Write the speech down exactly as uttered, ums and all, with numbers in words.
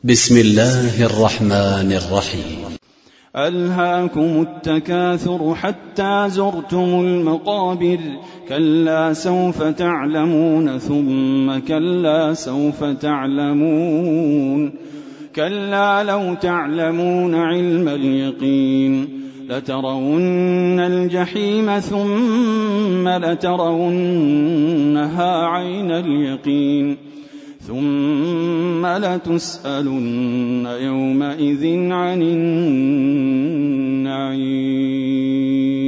بسم الله الرحمن الرحيم. ألهاكم التكاثر حتى زرتم المقابر كلا سوف تعلمون ثم كلا سوف تعلمون كلا لو تعلمون علم اليقين لترون الجحيم ثم لترونها عين اليقين ثم لتسألن يومئذ عن النعيم.